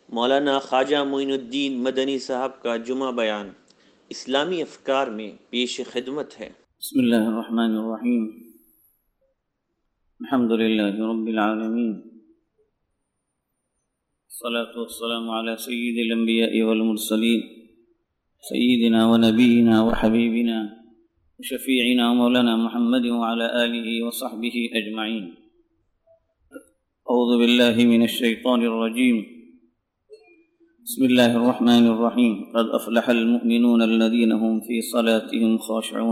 مولانا خواجہ معین الدین مدنی صاحب کا جمعہ بیان اسلامی افکار میں پیش خدمت ہے۔ بسم اللہ الرحمن الرحیم، الحمد للہ رب العالمین، الصلاة والسلام علی سید الانبیاء والمرسلین، سیدنا ونبینا وحبیبنا وشفیعنا مولانا محمد وعلى آلہ وصحبہ اجمعین۔ اعوذ باللہ من الشیطان الرجیم، بسم اللہ الرحمن الرحیم، قد افلح المؤمنون الذین هم فی صلاتهم خاشعون۔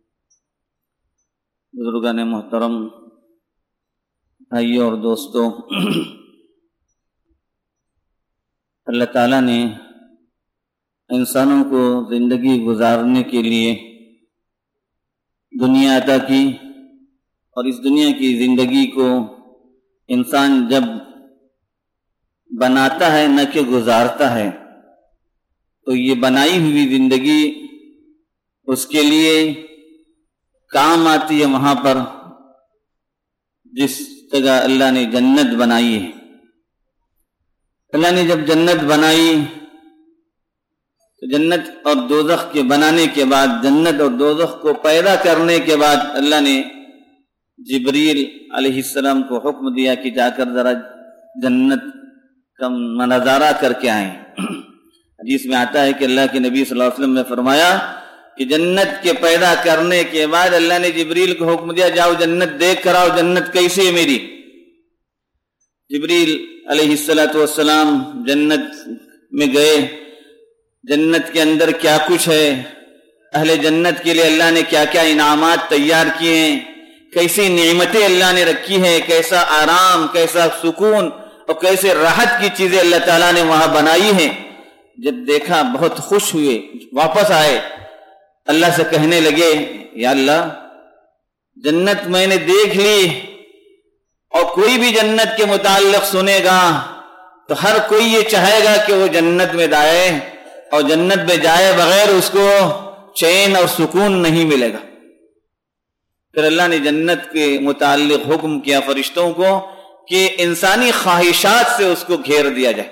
بزرگان محترم، بھائیوں اور دوستوں، اللہ تعالیٰ نے انسانوں کو زندگی گزارنے کے لیے دنیا عطا کی، اور اس دنیا کی زندگی کو انسان جب بناتا ہے نہ کہ گزارتا ہے، تو یہ بنائی ہوئی زندگی اس کے لیے کام آتی ہے وہاں پر جس جگہ اللہ نے جنت بنائی ہے۔ اللہ نے جب جنت بنائی تو جنت اور دوزخ کے بنانے کے بعد، جنت اور دوزخ کو پیدا کرنے کے بعد، اللہ نے جبریل علیہ السلام کو حکم دیا کہ جا کر ذرا جنت کا نظارہ کر کے آئیں۔ حدیث میں آتا ہے کہ اللہ کے نبی صلی اللہ علیہ وسلم نے فرمایا کہ جنت کے پیدا کرنے کے بعد اللہ نے جبریل کو حکم دیا جاؤ جنت دیکھ کر آؤ، جنت کیسی ہے میری۔ جبریل علیہ السلام جنت میں گئے، جنت کے اندر کیا کچھ ہے، اہل جنت کے لیے اللہ نے کیا کیا انعامات تیار کیے ہیں، کیسی نعمتیں اللہ نے رکھی ہیں، کیسا آرام، کیسا سکون اور کیسے راحت کی چیزیں اللہ تعالیٰ نے وہاں بنائی ہیں۔ جب دیکھا بہت خوش ہوئے، واپس آئے، اللہ سے کہنے لگے یا اللہ جنت میں نے دیکھ لی، اور کوئی بھی جنت کے متعلق سنے گا تو ہر کوئی یہ چاہے گا کہ وہ جنت میں جائے، اور جنت میں جائے بغیر اس کو چین اور سکون نہیں ملے گا۔ پھر اللہ نے جنت کے متعلق حکم کیا فرشتوں کو کہ انسانی خواہشات سے اس کو گھیر دیا جائے،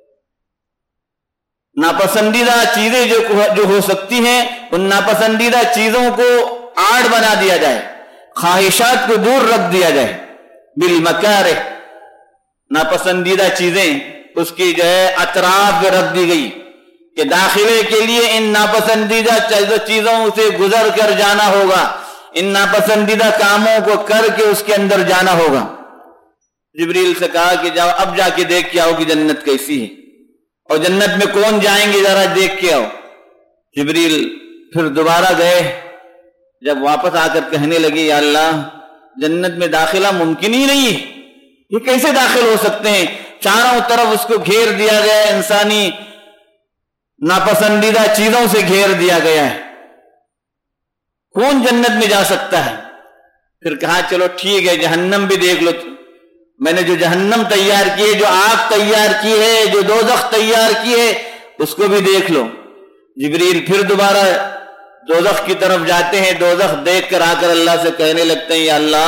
ناپسندیدہ چیزیں جو ہو سکتی ہیں ان ناپسندیدہ چیزوں کو آڑ بنا دیا جائے، خواہشات کو دور رکھ دیا جائے، بالمکارہ، ناپسندیدہ چیزیں اس کی جو ہے اطراف پہ رکھ دی گئی کہ داخلے کے لیے ان ناپسندیدہ چیزوں سے گزر کر جانا ہوگا، ان ناپسندیدہ کاموں کو کر کے اس کے اندر جانا ہوگا۔ جبریل سے کہا کہ جاؤ اب جا کے دیکھ کے آؤ کہ جنت کیسی ہے، اور جنت میں کون جائیں گے ذرا دیکھ کے آؤ۔ جبریل پھر دوبارہ گئے، جب واپس آ کر کہنے لگے یا اللہ جنت میں داخلہ ممکن ہی نہیں ہے، یہ کیسے داخل ہو سکتے ہیں، چاروں طرف اس کو گھیر دیا گیا ہے، انسانی ناپسندیدہ چیزوں سے گھیر دیا گیا ہے، کون جنت میں جا سکتا ہے۔ پھر کہا چلو ٹھیک ہے جہنم بھی دیکھ لو، میں نے جو جہنم تیار کی ہے، جو آگ تیار کی ہے، جو دوزخ تیار کی ہے، اس کو بھی دیکھ لو۔ جبریل پھر دوبارہ دوزخ کی طرف جاتے ہیں، دوزخ دیکھ کر آ کر اللہ سے کہنے لگتے ہیں یا اللہ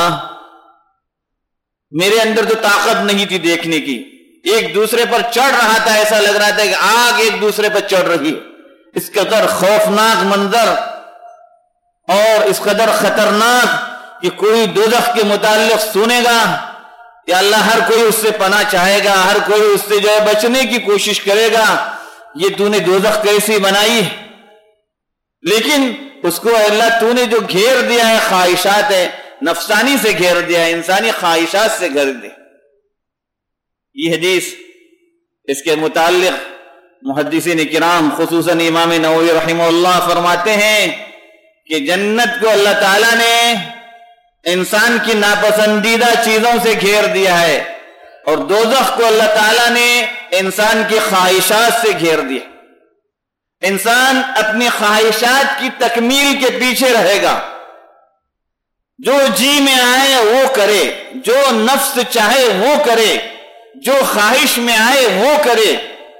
میرے اندر تو طاقت نہیں تھی دیکھنے کی، ایک دوسرے پر چڑھ رہا تھا، ایسا لگ رہا تھا کہ آگ ایک دوسرے پر چڑھ رہی ہے، اس قدر خوفناک منظر اور اس قدر خطرناک کہ کوئی دوزخ کے متعلق سنے گا یا اللہ ہر کوئی اس سے پناہ چاہے گا، ہر کوئی اس سے جو ہے بچنے کی کوشش کرے گا، یہ تو نے دوزخ کیسی بنائی۔ لیکن اس کو اللہ تو نے جو گھیر دیا ہے، خواہشات ہے نفسانی سے گھیر دیا ہے، انسانی خواہشات سے گھیر دیا۔ یہ حدیث اس کے متعلق محدثین کرام خصوصاً امام نووی رحمہ اللہ فرماتے ہیں کہ جنت کو اللہ تعالیٰ نے انسان کی ناپسندیدہ چیزوں سے گھیر دیا ہے، اور دوزخ کو اللہ تعالیٰ نے انسان کی خواہشات سے گھیر دیا۔ انسان اپنی خواہشات کی تکمیل کے پیچھے رہے گا، جو جی میں آئے وہ کرے، جو نفس چاہے وہ کرے، جو خواہش میں آئے وہ کرے،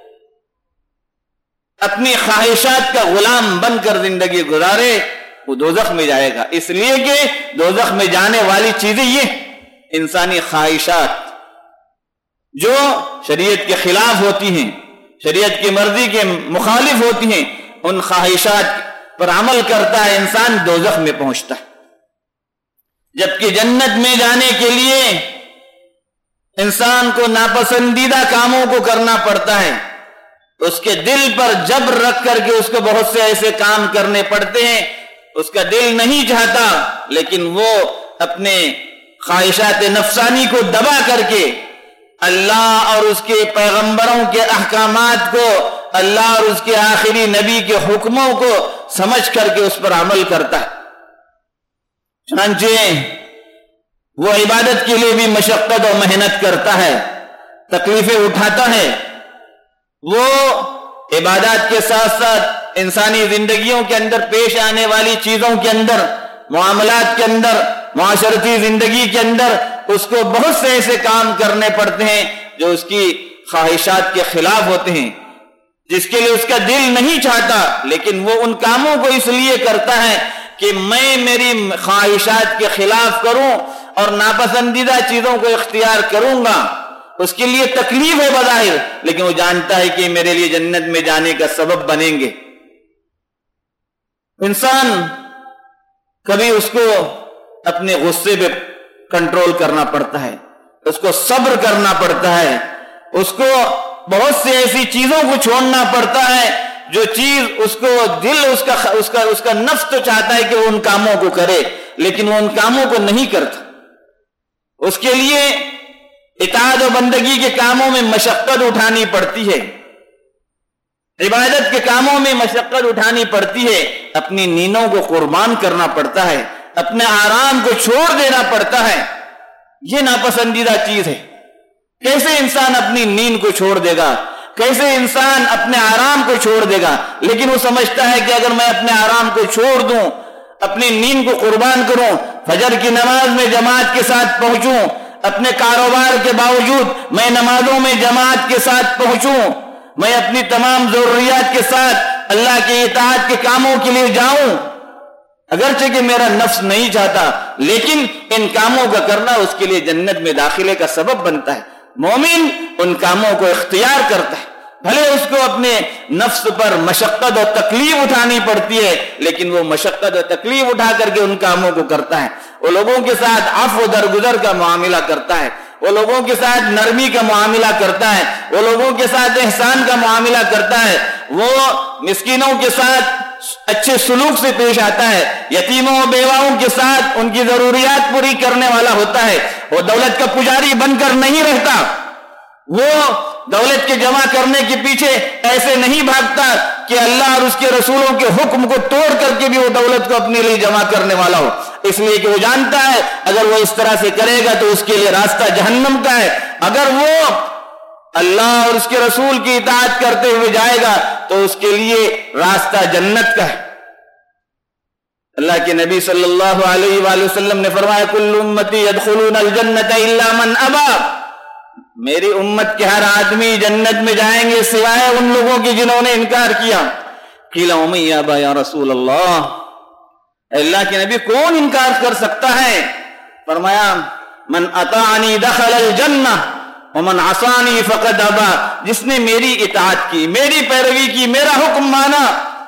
اپنی خواہشات کا غلام بن کر زندگی گزارے، وہ دوزخ میں جائے گا۔ اس لیے کہ دوزخ میں جانے والی چیزیں یہ انسانی خواہشات جو شریعت کے خلاف ہوتی ہیں، شریعت کی مرضی کے مخالف ہوتی ہیں، ان خواہشات پر عمل کرتا ہے، انسان دوزخ میں پہنچتا ہے۔ جبکہ جنت میں جانے کے لیے انسان کو ناپسندیدہ کاموں کو کرنا پڑتا ہے، اس کے دل پر جبر رکھ کر کے اس کو بہت سے ایسے کام کرنے پڑتے ہیں، اس کا دل نہیں چاہتا، لیکن وہ اپنے خواہشات نفسانی کو دبا کر کے اللہ اور اس کے پیغمبروں کے احکامات کو، اللہ اور اس کے آخری نبی کے حکموں کو سمجھ کر کے اس پر عمل کرتا ہے۔ چنانچہ وہ عبادت کے لیے بھی مشقت اور محنت کرتا ہے، تکلیفیں اٹھاتا ہے، وہ عبادات کے ساتھ ساتھ انسانی زندگیوں کے اندر پیش آنے والی چیزوں کے اندر، معاملات کے اندر، معاشرتی زندگی کے اندر اس کو بہت سے ایسے کام کرنے پڑتے ہیں جو اس کی خواہشات کے خلاف ہوتے ہیں، جس کے لیے اس کا دل نہیں چاہتا، لیکن وہ ان کاموں کو اس لیے کرتا ہے کہ میں میری خواہشات کے خلاف کروں اور ناپسندیدہ چیزوں کو اختیار کروں گا۔ اس کے لیے تکلیف ہے بظاہر، لیکن وہ جانتا ہے کہ میرے لیے جنت میں جانے کا سبب بنیں گے۔ انسان کبھی اس کو اپنے غصے پہ کنٹرول کرنا پڑتا ہے، اس کو صبر کرنا پڑتا ہے، اس کو بہت سی ایسی چیزوں کو چھوڑنا پڑتا ہے جو چیز اس کو دل اس کا نفس تو چاہتا ہے کہ وہ ان کاموں کو کرے، لیکن وہ ان کاموں کو نہیں کرتا۔ اس کے لیے اطاعت و بندگی کے کاموں میں مشقت اٹھانی پڑتی ہے، عبادت کے کاموں میں مشقت اٹھانی پڑتی ہے، اپنی نیندوں کو قربان کرنا پڑتا ہے، اپنے آرام کو چھوڑ دینا پڑتا ہے۔ یہ ناپسندیدہ چیز ہے۔ کیسے انسان اپنی نیند کو چھوڑ دے گا؟ کیسے انسان اپنے آرام کو چھوڑ دے گا؟ لیکن وہ سمجھتا ہے کہ اگر میں اپنے آرام کو چھوڑ دوں، اپنی نیند کو قربان کروں، فجر کی نماز میں جماعت کے ساتھ پہنچوں، اپنے کاروبار کے باوجود میں نمازوں میں جماعت کے ساتھ پہنچوں، میں اپنی تمام ضروریات کے ساتھ اللہ کی اطاعت کے کاموں کے لیے جاؤں، اگرچہ کہ میرا نفس نہیں چاہتا، لیکن ان کاموں کا کرنا اس کے لیے جنت میں داخلے کا سبب بنتا ہے۔ مومن ان کاموں کو اختیار کرتا ہے، بھلے اس کو اپنے نفس پر مشقت اور تکلیف اٹھانی پڑتی ہے، لیکن وہ مشقت اور تکلیف اٹھا کر کے ان کاموں کو کرتا ہے۔ وہ لوگوں کے ساتھ عفو درگزر کا معاملہ کرتا ہے، وہ لوگوں کے ساتھ نرمی کا معاملہ کرتا ہے، وہ لوگوں کے ساتھ احسان کا معاملہ کرتا ہے، وہ مسکینوں کے ساتھ اچھے سلوک سے پیش آتا ہے، یتیموں اور بیواؤں کے ساتھ ان کی ضروریات پوری کرنے والا ہوتا ہے۔ وہ دولت کا پجاری بن کر نہیں رہتا، وہ دولت کے جمع کرنے کے پیچھے ایسے نہیں بھاگتا کہ اللہ اور اس کے رسولوں کے حکم کو توڑ کر کے بھی وہ دولت کو اپنے لیے جمع کرنے والا ہو، اس لیے کہ وہ جانتا ہے اگر وہ اس طرح سے کرے گا تو اس کے لیے راستہ جہنم کا ہے، اگر وہ اللہ اور اس کے رسول کی اطاعت کرتے ہوئے جائے گا تو اس کے لیے راستہ جنت کا ہے۔ اللہ کے نبی صلی اللہ علیہ وآلہ وسلم نے فرمایا کل امتی یدخلون الجنت الا من ابا، میری امت کے ہر آدمی جنت میں جائیں گے سوائے ان لوگوں کی جنہوں نے انکار کیا۔ قیل ومن یابا یا رسول اللہ کے نبی کون انکار کر سکتا ہے؟ فرمایا من اطاعنی دخل الجنہ ومن عصانی فقد ابا، جس نے میری اطاعت کی، میری پیروی کی، میرا حکم مانا،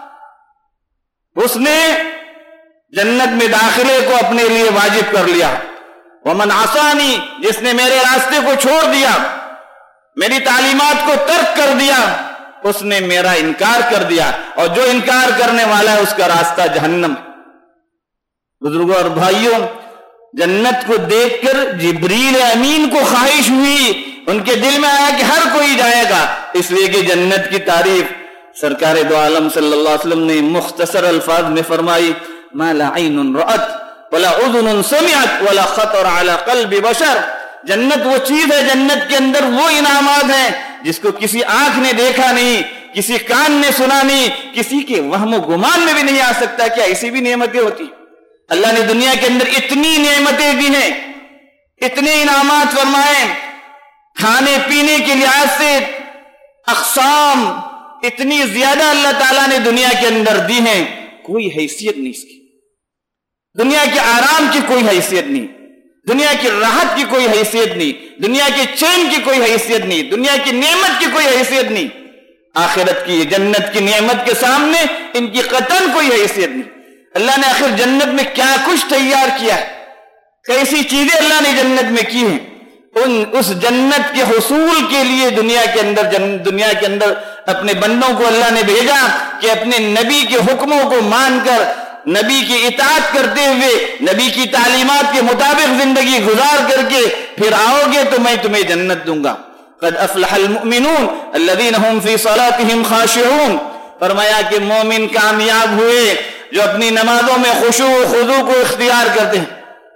اس نے جنت میں داخلے کو اپنے لیے واجب کر لیا۔ ومن عصانی، جس نے میرے راستے کو چھوڑ دیا، میری تعلیمات کو ترک کر دیا، اس نے میرا انکار کر دیا، اور جو انکار کرنے والا ہے اس کا راستہ جہنم۔ بزرگوں اور بھائیوں، جنت کو دیکھ کر جبریل امین کو خواہش ہوئی، ان کے دل میں آیا کہ ہر کوئی جائے گا، اس لیے کہ جنت کی تعریف سرکار دو عالم صلی اللہ علیہ وسلم نے مختصر الفاظ میں فرمائی ما لا عین رأت ولا اذن سمعت ولا خطر على قلب بشر۔ جنت وہ چیز ہے، جنت کے اندر وہ انعامات ہیں جس کو کسی آنکھ نے دیکھا نہیں، کسی کان نے سنا نہیں، کسی کے وہم و گمان میں بھی نہیں آ سکتا کیا ایسی بھی نعمتیں ہوتی۔ اللہ نے دنیا کے اندر اتنی نعمتیں دی ہیں، اتنے انعامات فرمائے، کھانے پینے کے لحاظ سے اقسام اتنی زیادہ اللہ تعالیٰ نے دنیا کے اندر دی ہیں، کوئی حیثیت نہیں اس کی، دنیا کے آرام کی کوئی حیثیت نہیں، دنیا کی راحت کی کوئی حیثیت نہیں، دنیا کے چین کی کوئی حیثیت نہیں، دنیا کی نعمت کی کوئی حیثیت نہیں۔ آخرت کی جنت کی نعمت کے سامنے ان کی قطعاً کوئی حیثیت نہیں۔ اللہ نے آخر جنت میں کیا کچھ تیار کیا ہے، کیسی چیزیں اللہ نے جنت میں کی ہیں، اس جنت کے حصول کے لیے دنیا کے اندر اپنے بندوں کو اللہ نے بھیجا کہ اپنے نبی کے حکموں کو مان کر، نبی کی اطاعت کرتے ہوئے، نبی کی تعلیمات کے مطابق زندگی گزار کر کے پھر آؤ گے تو میں تمہیں جنت دوں گا۔ قد افلح المؤمنون الذین هم فی صلاتهم خاشعون، فرمایا کہ مومن کامیاب ہوئے جو اپنی نمازوں میں خشوع و خضوع کو اختیار کرتے ہیں۔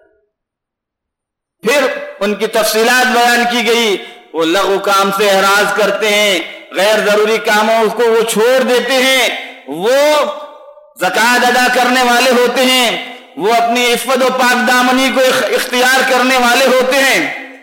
پھر ان کی تفصیلات بیان کی گئی، وہ لغو کام سے احراز کرتے ہیں، غیر ضروری کاموں کو وہ چھوڑ دیتے ہیں، وہ زکوٰۃ ادا کرنے والے ہوتے ہیں، وہ اپنی عفت و پاک دامنی کو اختیار کرنے والے ہوتے ہیں،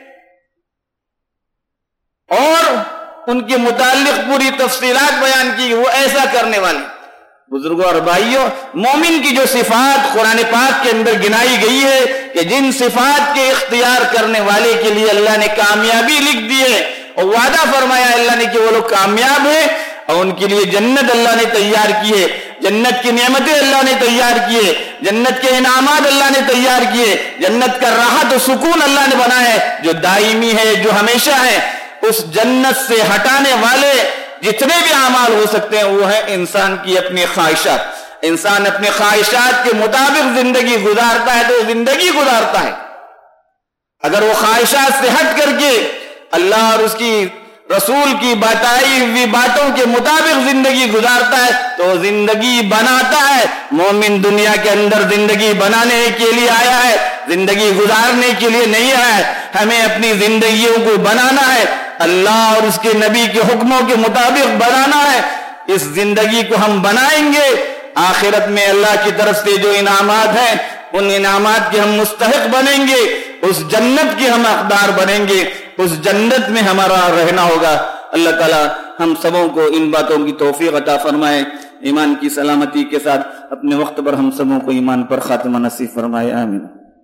اور ان کے متعلق پوری تفصیلات بیان کی، وہ ایسا کرنے والے۔ بزرگوں اور بھائیوں، مومن کی جو صفات قرآن پاک کے اندر گنائی گئی ہے کہ جن صفات کے اختیار کرنے والے کے لیے اللہ نے کامیابی لکھ دی ہے اور وعدہ فرمایا اللہ نے کہ وہ لوگ کامیاب ہیں اور ان کے لیے جنت اللہ نے تیار کی ہے، جنت کی نعمتیں اللہ نے تیار کی ہے، جنت کے انعامات اللہ نے تیار کیے، جنت کا راحت و سکون اللہ نے بنایا ہے جو دائمی ہے، جو ہمیشہ ہے۔ اس جنت سے ہٹانے والے جتنے بھی اعمال ہو سکتے ہیں وہ ہیں انسان کی اپنی خواہشات۔ انسان اپنے خواہشات کے مطابق زندگی گزارتا ہے تو زندگی گزارتا ہے، اگر وہ خواہشات سے ہٹ کر کے اللہ اور اس کی رسول کی بتائی ہوئی باتوں کے مطابق زندگی گزارتا ہے تو زندگی بناتا ہے۔ مومن دنیا کے اندر زندگی بنانے کے لیے آیا ہے، زندگی گزارنے کے لیے نہیں آیا ہے۔ ہمیں اپنی زندگیوں کو بنانا ہے، اللہ اور اس کے نبی کے حکموں کے مطابق بنانا ہے۔ اس زندگی کو ہم بنائیں گے، آخرت میں اللہ کی طرف سے جو انعامات ہیں ان انعامات کے ہم مستحق بنیں گے، اس جنت کے ہم حقدار بنیں گے، اس جنت میں ہمارا رہنا ہوگا۔ اللہ تعالی ہم سبوں کو ان باتوں کی توفیق عطا فرمائے، ایمان کی سلامتی کے ساتھ اپنے وقت پر ہم سبوں کو ایمان پر خاتمہ نصیب فرمائے، آمین۔